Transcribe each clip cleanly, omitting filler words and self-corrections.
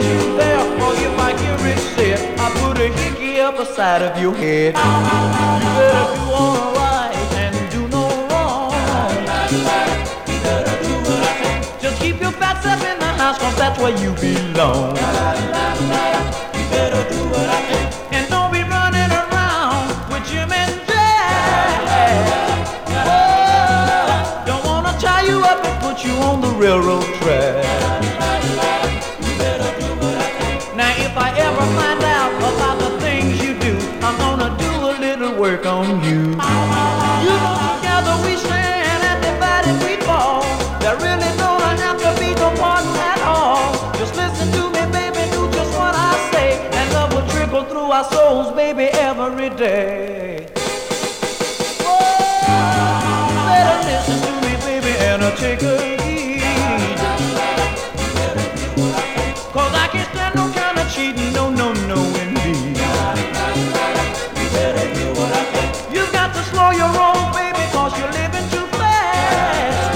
you there, or if I hear it said, I put a hickey up the side of your head. You better do all right and do no wrong. Just keep your fat self in the house, 'cause that's where you belong. You better do what I say. And don't be running around with Jim and Jack. Whoa, don't wanna tie you up and put you on the railroad track. Now if I ever find out about the things you do, I'm gonna do a little work on you. You know together we stand and divided we fall. There really don't have to be no part at all. Just listen to me, baby, do just what I say, and love will trickle through our souls, baby, every day. Whoa, better listen to me, baby, and take a heed. 'Cause I can't stand no kind of cheating, no, no, no, indeed. You've got to slow your roll, baby, 'cause you're living too fast.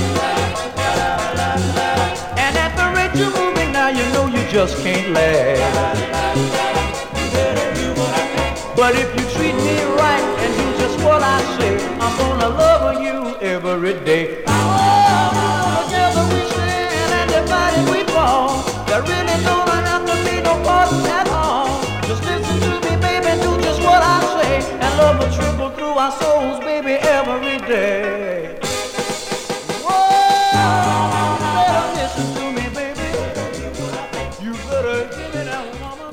And at the rate you're moving now, you know you just can't last. But if you treat me right and do just what I say, I'm gonna love you every day. Oh, together we stand and divided we fall. There really don't have to be no part at all. Just listen to me, baby, do just what I say, and love will trickle through our souls, baby, every day. Whoa, better listen to me, baby. You better give me that woman.